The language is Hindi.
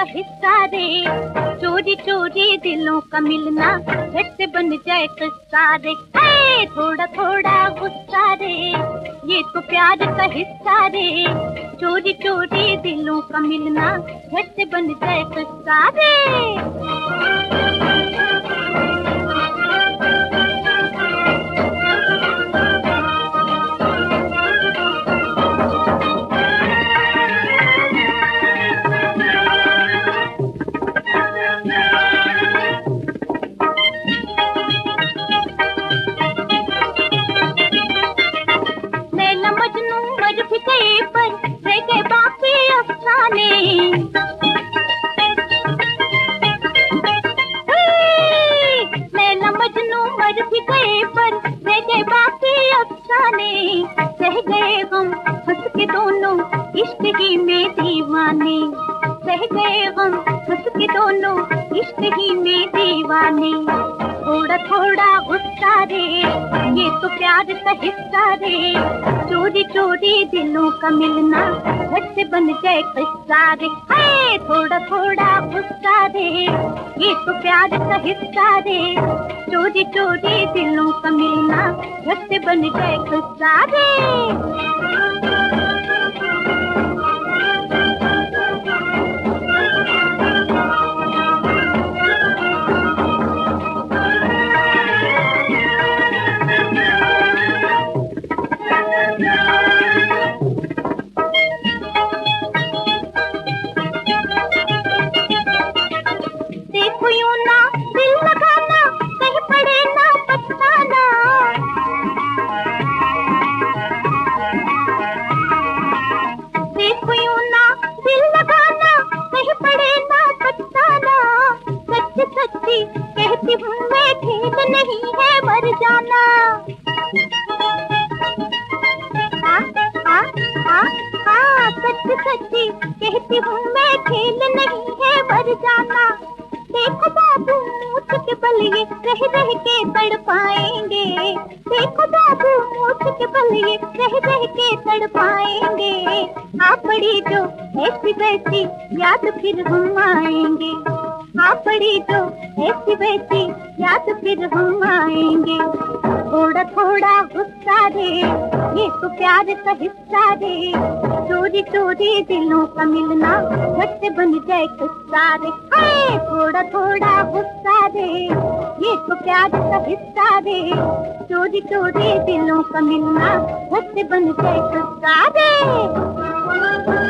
हिस्सा रे, चोरी चोरी दिलों का मिलना झट से बन जाए किस्सा रे। थोड़ा थोड़ा गुस्सा रे, ये तो प्यार का हिस्सा रे, चोरी चोरी दिलों का मिलना झट से बन जाए किस्सा रे। पर रह गए बाकी अफसाने, लैला मजनू मर भी गए पर रह गए बाकी अफसाने, रह गए हम हंस के दोनों इश्क ही में दीवाने, रह गए हम हंस के दोनों इश्क ही में दीवाने। थोड़ा थोड़ा गुस्सा रे, ये तो प्यार का हिस्सा रे, चोरी चोरी दिलों का मिलना झट से बन जाए किस्सा रे। थोड़ा थोड़ा गुस्सा रे, ये तो प्यार का हिस्सा रे, चोरी चोरी दिलों का मिलना झट से बन जाए किस्सा रे। देखो यूं ना दिल लगाना, कहीं पड़े ना पछताना, देखो यूं ना दिल लगाना, कहीं पड़े ना पछताना, सच्ची सच्ची कहती हूँ मैं ठीक नहीं है मर जाना। सच्ची सच्ची कहती हूँ मैं खेल नहीं है मर जाना। देखो बाबू मूछ के बल ये रह रह के तड़पाएंगे, देखो बाबू मूछ के बल ये रह रह के तड़पाएंगे, आ पड़ी जो ऐसी वैसी याद फिर हम आएंगे, आ पड़ी जो ऐसी वैसी याद फिर हम आएंगे। थोड़ा थोड़ा गुस्सा रे, ये तो प्यार का हिस्सा रे, चोरी चोरी दिलों का मिलना झट से बन जाए किस्सा रे। थोड़ा थोड़ा गुस्सा रे, ये तो प्यार का हिस्सा रे, चोरी चोरी दिलों का मिलना झट से बन जाए किस्सा रे।